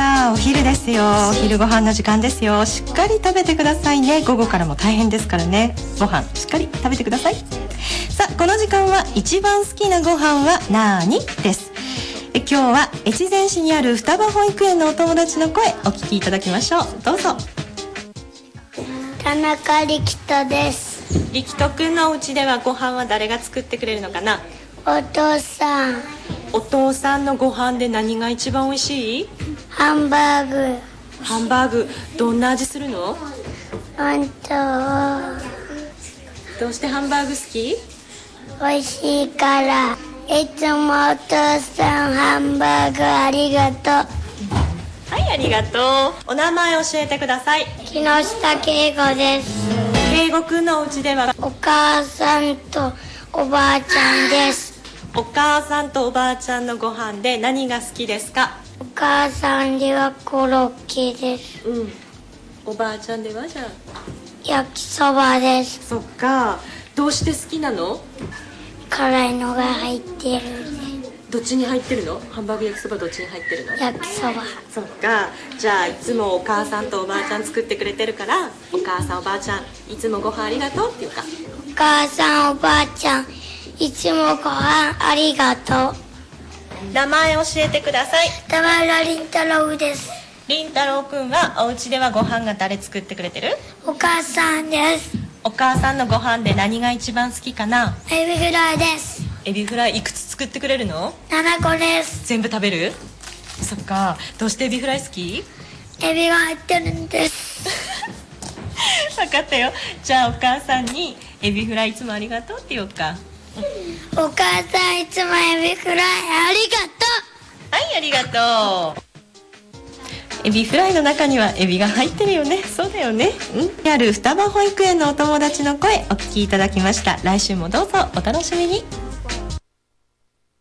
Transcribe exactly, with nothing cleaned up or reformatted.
た。お昼ですよ。お昼ご飯の時間ですよ。しっかり食べてくださいね。午後からも大変ですからね。ご飯しっかり食べてください。さあ、この時間は一番好きなご飯はなーにです。え今日は越前市にある双葉保育園のお友達の声お聞きいただきましょう。どうぞ。 田中力人です。 力人くんのお家ではご飯は誰が作ってくれるのかな？ お父さん。 お父さんのご飯で何が一番美味しい？ ハンバーグ。 ハンバーグどんな味するの？ 本当。 どうしてハンバーグ好き？ 美味しいから。いつもお父さんハンバーグありがとう。 はい、ありがとう。お名前教えてください。 木下圭吾です。 圭吾くんのお家ではお母さんとおばあちゃんです。 お母さんとおばあちゃんのご飯で何が好きですか？ お母さんではコロッケです。 うん。おばあちゃんではじゃあ焼きそばです。 そっか。どうして好きなの？ 辛いのが入ってる。 どっちに入ってるの？ハンバーグ焼きそばどっちに入ってるの？ 焼きそば。 そっか。じゃあいつもお母さんとおばあちゃん作ってくれてるから、お母さんおばあちゃんいつもご飯ありがとうっていうか。 お母さんおばあちゃんいつもご飯ありがとう。 名前教えてください。 田原凛太郎です。 凛太郎くんはお家ではご飯が誰作ってくれてる？ お母さんです。 お母さんのご飯で何が一番好きかな？ エビフライです。 エビフライいくつ作ってくれるの？ ななこです。 全部食べる？そっか。どうしてエビフライ好き？ エビが入ってるんです分かったよ。じゃあお母さんにエビフライいつもありがとうって言おうか。 お母さんいつもエビフライありがとう。 はい、ありがとう。エビフライの中にはエビが入ってるよね。そうだよね。うん。ある双葉保育園のお友達の声お聞きいただきました。来週もどうぞお楽しみに。